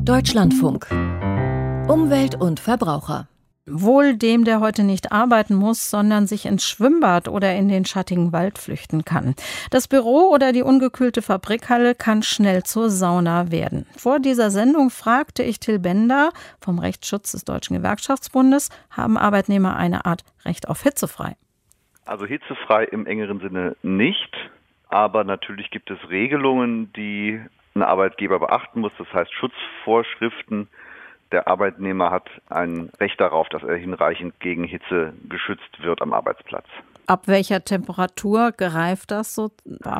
Deutschlandfunk. Umwelt und Verbraucher. Wohl dem, der heute nicht arbeiten muss, sondern sich ins Schwimmbad oder in den schattigen Wald flüchten kann. Das Büro oder die ungekühlte Fabrikhalle kann schnell zur Sauna werden. Vor dieser Sendung fragte ich Till Bender vom Rechtsschutz des Deutschen Gewerkschaftsbundes, haben Arbeitnehmer eine Art Recht auf hitzefrei? Also hitzefrei im engeren Sinne nicht, aber natürlich gibt es Regelungen, die ein Arbeitgeber beachten muss, das heißt Schutzvorschriften. Der Arbeitnehmer hat ein Recht darauf, dass er hinreichend gegen Hitze geschützt wird am Arbeitsplatz. Ab welcher Temperatur gereift das so? Ab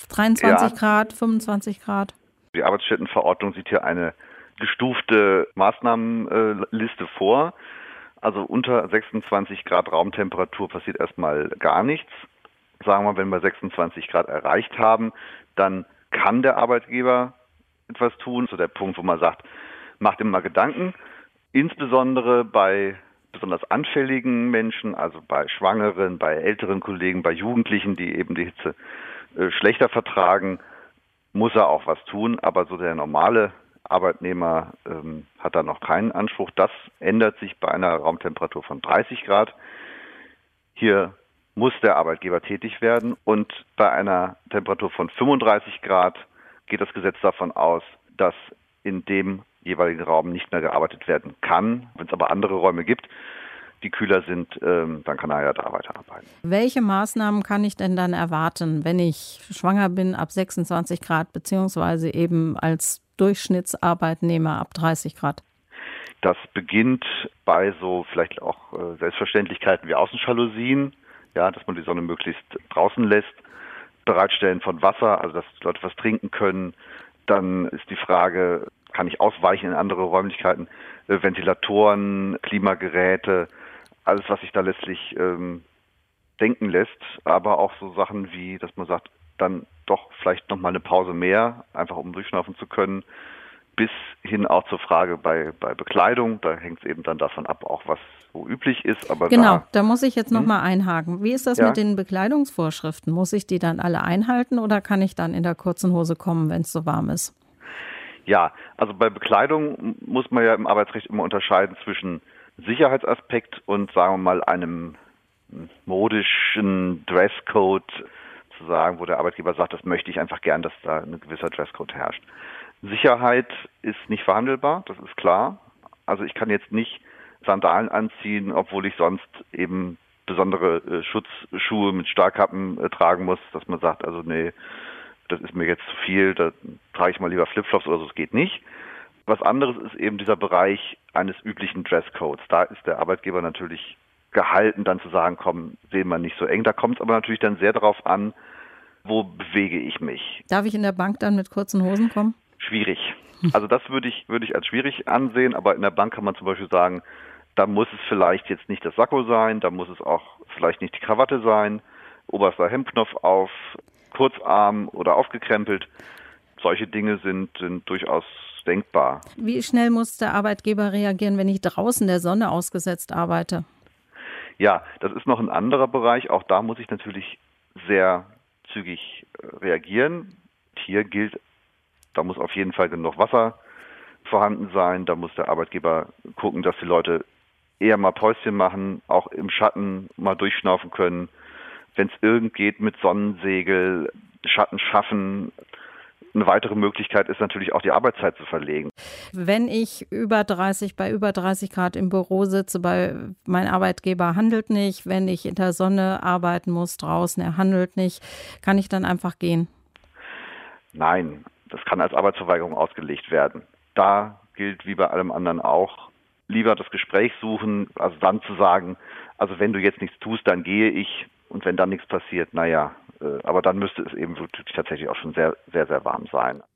23 Grad, 25 Grad? Die Arbeitsstättenverordnung sieht hier eine gestufte Maßnahmenliste vor. Also unter 26 Grad Raumtemperatur passiert erstmal gar nichts. Sagen wir, wenn wir 26 Grad erreicht haben, dann kann der Arbeitgeber etwas tun. So der Punkt, wo man sagt, macht ihm mal Gedanken, insbesondere bei besonders anfälligen Menschen, also bei Schwangeren, bei älteren Kollegen, bei Jugendlichen, die eben die Hitze schlechter vertragen, muss er auch was tun. Aber so der normale Arbeitnehmer hat da noch keinen Anspruch. Das ändert sich bei einer Raumtemperatur von 30 Grad. Hier muss der Arbeitgeber tätig werden und bei einer Temperatur von 35 Grad geht das Gesetz davon aus, dass in dem jeweiligen Raum nicht mehr gearbeitet werden kann. Wenn es aber andere Räume gibt, die kühler sind, dann kann er ja da weiterarbeiten. Welche Maßnahmen kann ich denn dann erwarten, wenn ich schwanger bin ab 26 Grad, beziehungsweise eben als Durchschnittsarbeitnehmer ab 30 Grad? Das beginnt bei so vielleicht auch Selbstverständlichkeiten wie Außenjalousien, ja, dass man die Sonne möglichst draußen lässt, Bereitstellen von Wasser, also dass die Leute was trinken können. Dann ist die Frage, kann ich ausweichen in andere Räumlichkeiten, Ventilatoren, Klimageräte, alles, was sich da letztlich denken lässt, aber auch so Sachen wie, dass man sagt, dann doch vielleicht nochmal eine Pause mehr, einfach um durchschnaufen zu können, bis hin auch zur Frage bei Bekleidung, da hängt es eben dann davon ab, auch was so üblich ist. Aber genau, da muss ich jetzt nochmal einhaken. Wie ist das mit den Bekleidungsvorschriften? Muss ich die dann alle einhalten oder kann ich dann in der kurzen Hose kommen, wenn es so warm ist? Ja, also bei Bekleidung muss man ja im Arbeitsrecht immer unterscheiden zwischen Sicherheitsaspekt und, sagen wir mal, einem modischen Dresscode, zu sagen, wo der Arbeitgeber sagt, das möchte ich einfach gern, dass da ein gewisser Dresscode herrscht. Sicherheit ist nicht verhandelbar, das ist klar. Also ich kann jetzt nicht Sandalen anziehen, obwohl ich sonst eben besondere Schutzschuhe mit Stahlkappen tragen muss, dass man sagt, also nee, das ist mir jetzt zu viel, da trage ich mal lieber Flipflops oder so, das geht nicht. Was anderes ist eben dieser Bereich eines üblichen Dresscodes. Da ist der Arbeitgeber natürlich gehalten, dann zu sagen, komm, sehen wir nicht so eng. Da kommt es aber natürlich dann sehr darauf an, wo bewege ich mich. Darf ich in der Bank dann mit kurzen Hosen kommen? Schwierig. Also das würde ich als schwierig ansehen, aber in der Bank kann man zum Beispiel sagen, da muss es vielleicht jetzt nicht das Sakko sein, da muss es auch vielleicht nicht die Krawatte sein, oberster Hemdknopf auf, Kurzarm oder aufgekrempelt. Solche Dinge sind durchaus denkbar. Wie schnell muss der Arbeitgeber reagieren, wenn ich draußen der Sonne ausgesetzt arbeite? Ja, das ist noch ein anderer Bereich. Auch da muss ich natürlich sehr zügig reagieren. Hier gilt, da muss auf jeden Fall genug Wasser vorhanden sein. Da muss der Arbeitgeber gucken, dass die Leute eher mal Päuschen machen, auch im Schatten mal durchschnaufen können. Wenn es irgend geht mit Sonnensegel, Schatten schaffen. Eine weitere Möglichkeit ist natürlich auch die Arbeitszeit zu verlegen. Wenn ich bei über 30 Grad im Büro sitze, mein Arbeitgeber handelt nicht, wenn ich in der Sonne arbeiten muss draußen, er handelt nicht, kann ich dann einfach gehen? Nein, das kann als Arbeitsverweigerung ausgelegt werden. Da gilt wie bei allem anderen auch, lieber das Gespräch suchen, also dann zu sagen, also wenn du jetzt nichts tust, dann gehe ich. Und wenn dann nichts passiert, naja, aber dann müsste es eben wirklich tatsächlich auch schon sehr, sehr, sehr warm sein.